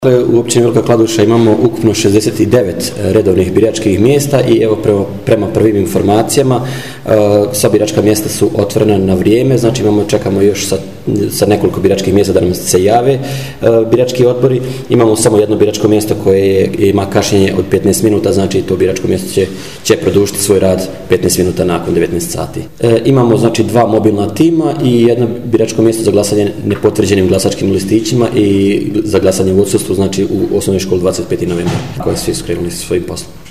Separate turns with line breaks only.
U općini Velika Kladuša imamo ukupno 69 redovnih biračkih mjesta i evo prema prvim informacijama sva biračka mjesta su otvorena na vrijeme, znači čekamo još sa nekoliko biračkih mjesta da nam se jave birački odbori. Imamo samo jedno biračko mjesto koje ima kašnjenje od 15 minuta, znači to biračko mjesto će produžiti svoj rad 15 minuta nakon 19 sati. Imamo znači dva mobilna tima i jedno biračko mjesto za glasanje nepotvrđenim glasačkim listićima i za glasanje u odsustvu, znači u osnovnoj školi 25. novembra, koji svi su krenuli svojim poslom.